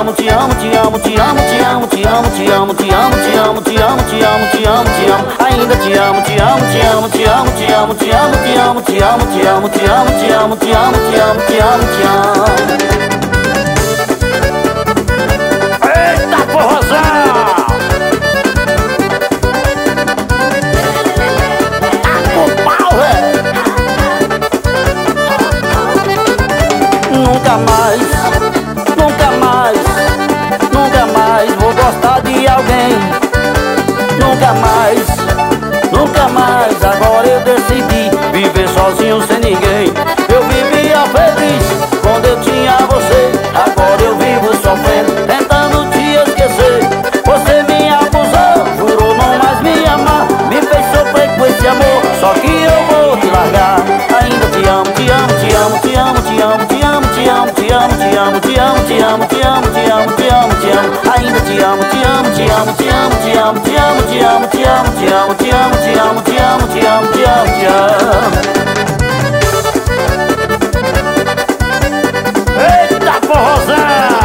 amo, te amo, te amo, te amo, te amo, te amo, te amo, te amo, te amo, te amo, te amo, te amo, te amo, ainda te amo, te amo, te amo, te amo, te amo, te amo, te amo, te amo, te amo, te amo, te amo, te amo, te amo, te amo, te amo. Eita forrozão! Tá com pau, velho! Nunca mais, nunca mais, nunca mais vou gostar de alguém. Nunca mais, nunca mais. Agora eu decidi viver sozinho sem ninguém. Eu vivia feliz quando eu tinha você. Agora eu vivo sofrendo, tentando te esquecer. Você me abusou, jurou não mais me amar, me fez sofrer com esse amor, só que eu vou te largar. Ainda te amo, te amo, te amo, te amo, te amo, te amo, te amo, te amo, te amo, te amo, te amo, te amo, te amo, te amo, te amo. Ainda te amo, te amo, te amo, te amo, te amo, te amo, te amo, te amo, te amo, te amo, te amo, te amo, te amo, te amo, te amo. Eita forrozão!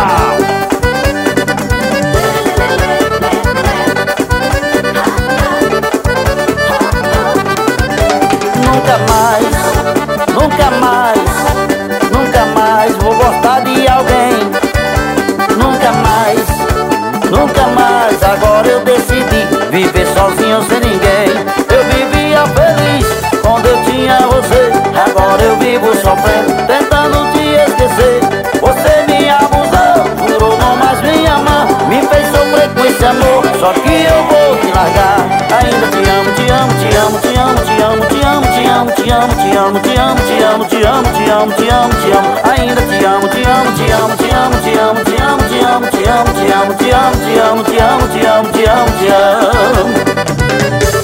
Nunca mais, nunca mais, nunca mais vou gostar de alguém. Nunca mais, nunca mais. Agora eu decidi viver sozinho sem ninguém. Eu vivia feliz quando eu tinha você. Agora eu vivo sofrendo, tentando te esquecer. Você me abusou, jurou não mais me amar, me fez sofrer com esse amor, só que eu vou te largar. Ainda te amo, te amo, te amo, te amo, te amo, te amo, te amo, te amo, te amo, te amo, te amo, te amo, te amo, te amo, te amo. Ainda te amo, te amo, te amo, te amo, te amo, te amo, te amo, te amo, te amo, te amo, te amo, te amo, te amo, te amo, te amo, te amo.